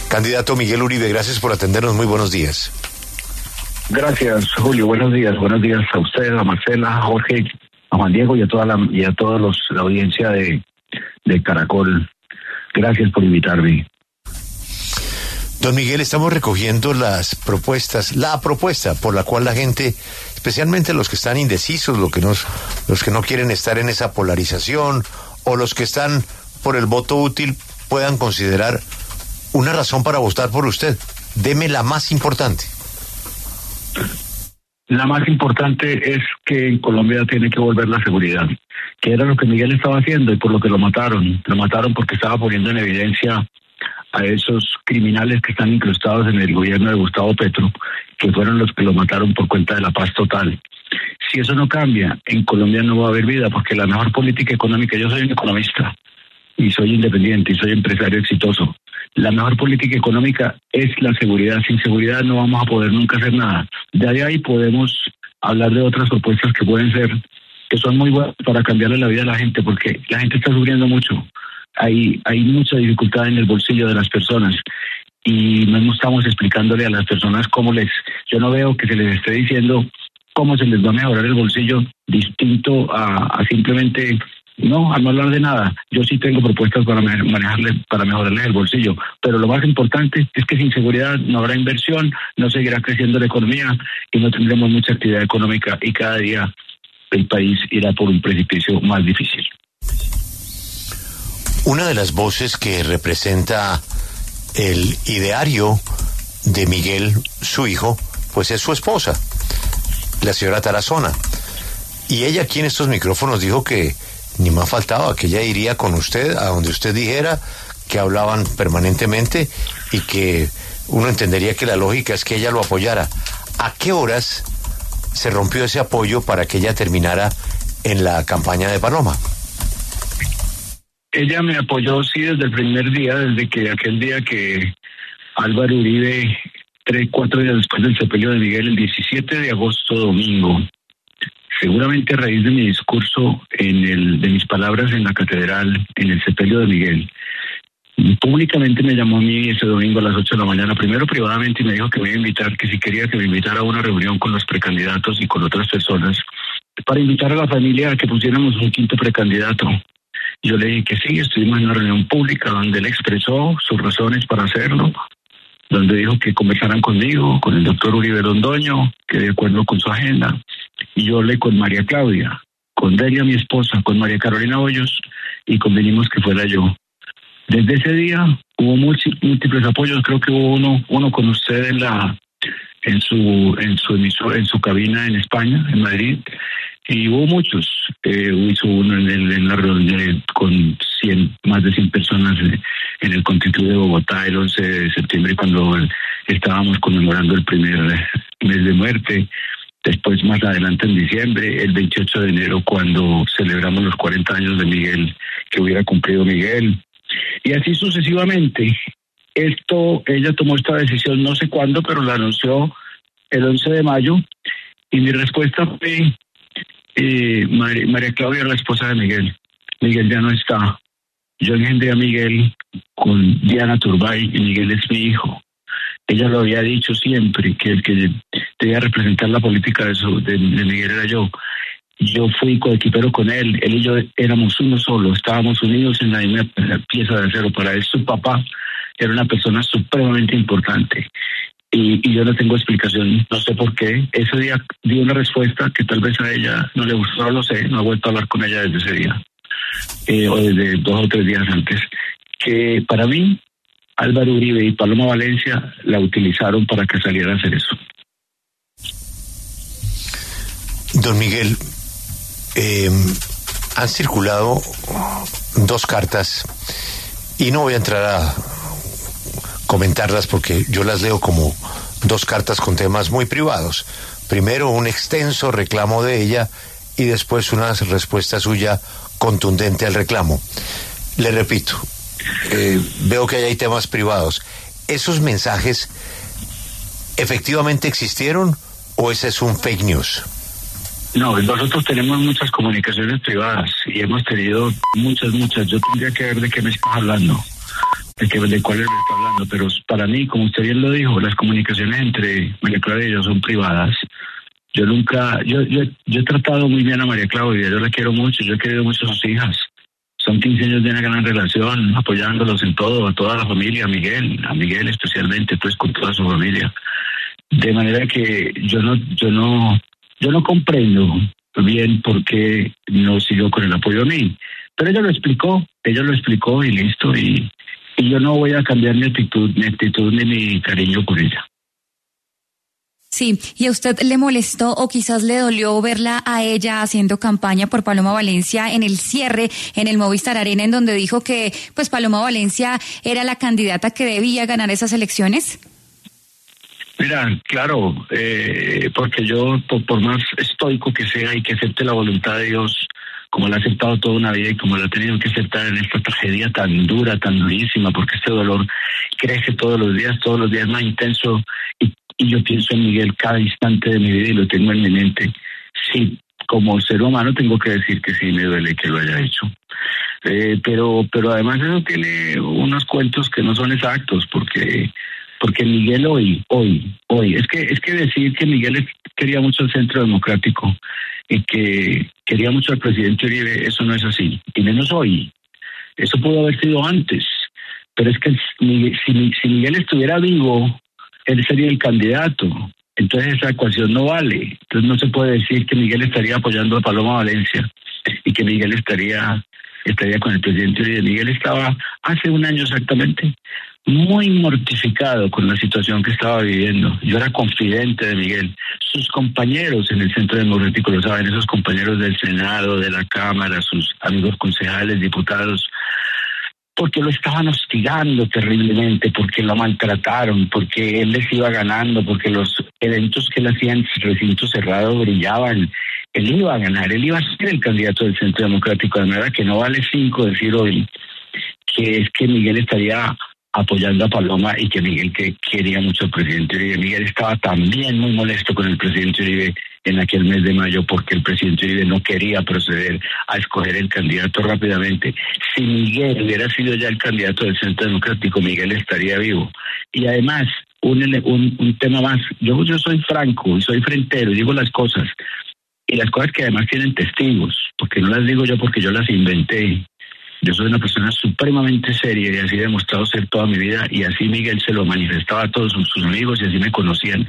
Candidato Miguel Uribe, gracias por atendernos. Muy buenos días. Gracias, Julio. Buenos días. Buenos días a usted, a Marcela, a Jorge, a Juan Diego y a toda la audiencia de Caracol. Gracias por invitarme. Don Miguel, estamos recogiendo la propuesta por la cual la gente, especialmente los que están indecisos, los que no quieren estar en esa polarización, o los que están por el voto útil, puedan considerar una razón para votar por usted. Deme la más importante. La más importante es que en Colombia tiene que volver la seguridad, que era lo que Miguel estaba haciendo y por lo que lo mataron. Lo mataron porque estaba poniendo en evidencia a esos criminales que están incrustados en el gobierno de Gustavo Petro, que fueron los que lo mataron por cuenta de la paz total. Si eso no cambia, en Colombia no va a haber vida, porque la mejor política económica, yo soy un economista y soy independiente y soy empresario exitoso, la mejor política económica es la seguridad. Sin seguridad no vamos a poder nunca hacer nada. De ahí podemos hablar de otras propuestas que pueden ser, que son muy buenas para cambiarle la vida a la gente, porque la gente está sufriendo mucho. Hay mucha dificultad en el bolsillo de las personas y no estamos explicándole a las personas yo no veo que se les esté diciendo cómo se les va a mejorar el bolsillo distinto a simplemente a no hablar de nada. Yo sí tengo propuestas para mejorarles el bolsillo, pero lo más importante es que sin seguridad no habrá inversión, no seguirá creciendo la economía y no tendremos mucha actividad económica y cada día el país irá por un precipicio más difícil. Una de las voces que representa el ideario de Miguel, su hijo, pues es su esposa, la señora Tarazona. Y ella aquí en estos micrófonos dijo que ni más faltaba, que ella iría con usted a donde usted dijera, que hablaban permanentemente y que uno entendería que la lógica es que ella lo apoyara. ¿A qué horas se rompió ese apoyo para que ella terminara en la campaña de Paloma? Ella me apoyó, sí, desde el primer día, desde que aquel día que Álvaro Uribe, 4 días después del sepelio de Miguel, el 17 de agosto, domingo, seguramente a raíz de mi discurso, de mis palabras en la catedral, en el sepelio de Miguel, públicamente me llamó a mí ese domingo a las 8 de la mañana, primero privadamente, y me dijo que me iba a invitar, que si quería que me invitara a una reunión con los precandidatos y con otras personas, para invitar a la familia a que pusiéramos un quinto precandidato. Yo le dije que sí, estuvimos en una reunión pública donde él expresó sus razones para hacerlo, donde dijo que conversaran conmigo, con el doctor Uribe Londoño, que de acuerdo con su agenda, y yo hablé con María Claudia, con Delia, mi esposa, con María Carolina Hoyos, y convenimos que fuera yo. Desde ese día hubo múltiples apoyos, creo que hubo uno con usted en su cabina en España, en Madrid, y hubo muchos. Hizo uno en la reunión con más de 100 personas en el Constituto de Bogotá el 11 de septiembre, cuando estábamos conmemorando el primer mes de muerte. Después, más adelante en diciembre, el 28 de enero, cuando celebramos los 40 años de Miguel, que hubiera cumplido Miguel. Y así sucesivamente. Ella tomó esta decisión no sé cuándo, pero la anunció el 11 de mayo, y mi respuesta fue, María Claudia, la esposa de Miguel. Miguel ya no está. Yo engendré a Miguel con Diana Turbay y Miguel es mi hijo. Ella lo había dicho siempre, que el que debía representar la política de Miguel era yo. Yo fui coequipero con él y yo éramos uno solo, estábamos unidos en la misma pieza de acero. Para él, su papá era una persona supremamente importante. Y yo no tengo explicación, no sé por qué. Ese día di una respuesta que tal vez a ella no le gustó, no lo sé, no he vuelto a hablar con ella desde ese día, o desde 2 o 3 días antes, que para mí Álvaro Uribe y Paloma Valencia la utilizaron para que saliera a hacer eso. Don Miguel, han circulado 2 cartas y no voy a entrar a comentarlas porque yo las leo como 2 cartas con temas muy privados. Primero un extenso reclamo de ella y después una respuesta suya contundente al reclamo. Le repito, veo que hay temas privados. ¿Esos mensajes efectivamente existieron o ese es un fake news? No, nosotros tenemos muchas comunicaciones privadas y hemos tenido muchas. Yo tendría que ver de qué me estás hablando. de cuáles me está hablando, pero para mí, como usted bien lo dijo, las comunicaciones entre María Claudia y yo son privadas. Yo he tratado muy bien a María Claudia, yo la quiero mucho, yo he querido mucho a sus hijas. Son 15 años de una gran relación, apoyándolos en todo, a toda la familia, a Miguel especialmente, pues con toda su familia. De manera que yo no comprendo bien por qué no siguió con el apoyo a mí. Pero ella lo explicó y listo, y yo no voy a cambiar mi actitud ni mi cariño por ella. Sí, ¿y a usted le molestó o quizás le dolió verla a ella haciendo campaña por Paloma Valencia en el cierre en el Movistar Arena, en donde dijo que pues Paloma Valencia era la candidata que debía ganar esas elecciones? Mira, claro, porque yo, por más estoico que sea y que acepte la voluntad de Dios, como la ha aceptado toda una vida y como la ha tenido que aceptar en esta tragedia tan dura, tan durísima, porque este dolor crece todos los días más intenso, y yo pienso en Miguel cada instante de mi vida y lo tengo en mi mente. Sí, como ser humano tengo que decir que sí me duele que lo haya hecho. Pero además eso tiene unos cuentos que no son exactos, porque Miguel hoy, es que decir que Miguel quería mucho el Centro Democrático y que quería mucho al presidente Uribe, eso no es así, y menos hoy. Eso pudo haber sido antes, pero es que si Miguel estuviera vivo, él sería el candidato. Entonces esa ecuación no vale. Entonces no se puede decir que Miguel estaría apoyando a Paloma Valencia y que Miguel estaría con el presidente Uribe. Miguel estaba hace un año exactamente muy mortificado con la situación que estaba viviendo. Yo era confidente de Miguel. Sus compañeros en el Centro Democrático lo saben, esos compañeros del Senado, de la Cámara, sus amigos concejales, diputados, porque lo estaban hostigando terriblemente, porque lo maltrataron, porque él les iba ganando, porque los eventos que él hacía en recinto cerrado brillaban. Él iba a ganar, él iba a ser el candidato del Centro Democrático, de manera que no vale 5 decir hoy que es que Miguel estaría apoyando a Paloma y que Miguel que quería mucho al presidente Uribe. Miguel estaba también muy molesto con el presidente Uribe en aquel mes de mayo, porque el presidente Uribe no quería proceder a escoger el candidato rápidamente. Si Miguel hubiera sido ya el candidato del Centro Democrático, Miguel estaría vivo. Y además, un tema más, yo soy franco y soy frentero y digo las cosas, y las cosas que además tienen testigos, porque no las digo yo porque yo las inventé. Yo soy una persona supremamente seria y así he demostrado ser toda mi vida, y así Miguel se lo manifestaba a todos sus amigos y así me conocían.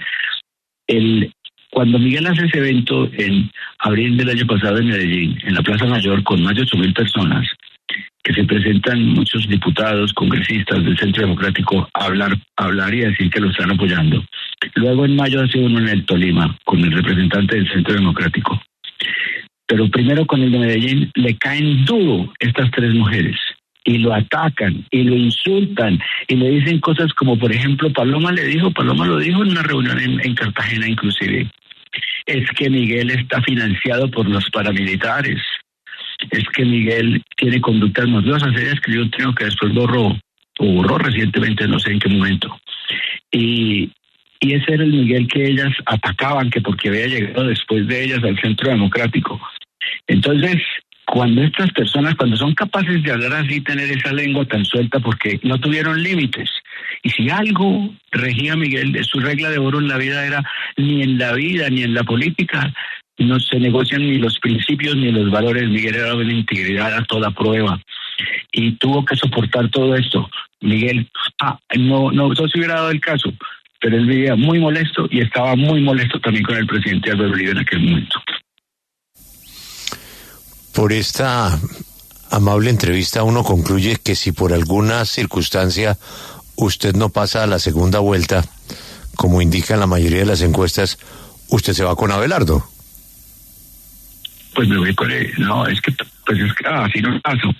Cuando Miguel hace ese evento en abril del año pasado en Medellín, en la Plaza Mayor, con más de 8,000 personas, que se presentan muchos diputados, congresistas del Centro Democrático a hablar y a decir que lo están apoyando. Luego en mayo hace uno en el Tolima, con el representante del Centro Democrático. Pero primero con el de Medellín le caen duro estas 3 mujeres y lo atacan y lo insultan y le dicen cosas como, por ejemplo, Paloma lo dijo en una reunión en Cartagena inclusive, es que Miguel está financiado por los paramilitares, es que Miguel tiene conductas mafiosas. Ella escribió un texto que después borró recientemente, no sé en qué momento, y ese era el Miguel que ellas atacaban, que porque había llegado después de ellas al Centro Democrático. Entonces, cuando estas personas, cuando son capaces de hablar así, tener esa lengua tan suelta, porque no tuvieron límites. Y si algo regía a Miguel, de su regla de oro en la vida era, ni en la vida ni en la política no se negocian ni los principios ni los valores. Miguel era una integridad a toda prueba y tuvo que soportar todo esto. Miguel, no se hubiera dado el caso, pero él vivía muy molesto y estaba muy molesto también con el presidente Álvaro Uribe en aquel momento. Por esta amable entrevista uno concluye que si por alguna circunstancia usted no pasa a la segunda vuelta, como indican la mayoría de las encuestas, usted se va con Abelardo. Pues me voy con él. No, es que así no paso.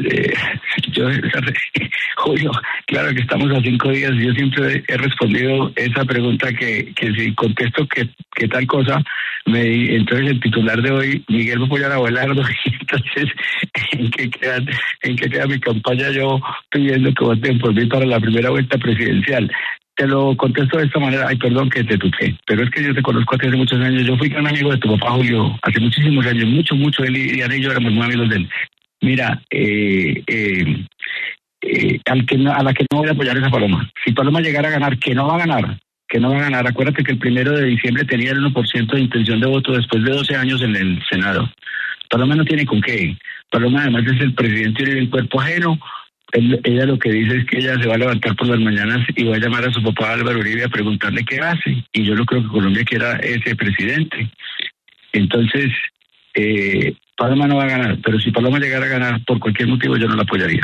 Julio, claro que estamos a 5 días. Yo siempre he respondido esa pregunta que si contesto que tal cosa, entonces el titular de hoy, Miguel va a apoyar a Abelardo, y entonces ¿en qué queda mi campaña yo pidiendo que voten por mí para la primera vuelta presidencial? Te lo contesto de esta manera. Ay, perdón que te tuteé, pero es que yo te conozco hace muchos años. Yo fui gran amigo de tu papá, Julio, hace muchísimos años, mucho. Él y Diana y yo éramos muy amigos de él. Mira, a la que no voy a apoyar es a Paloma. Si Paloma llegara a ganar, que no va a ganar, acuérdate que el 1 de diciembre tenía el 1% de intención de voto después de 12 años en el Senado. Paloma no tiene con qué. Paloma además es el presidente del cuerpo ajeno. Ella lo que dice es que ella se va a levantar por las mañanas y va a llamar a su papá Álvaro Uribe a preguntarle qué hace. Y yo no creo que Colombia quiera ese presidente. Entonces, Paloma no va a ganar, pero si Paloma llegara a ganar por cualquier motivo yo no la apoyaría.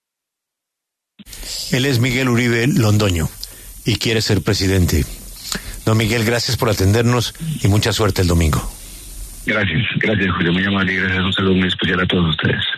Él es Miguel Uribe Londoño y quiere ser presidente. Don Miguel, gracias por atendernos y mucha suerte el domingo. Gracias, Julio, muy amable y gracias, un saludo muy especial a todos ustedes.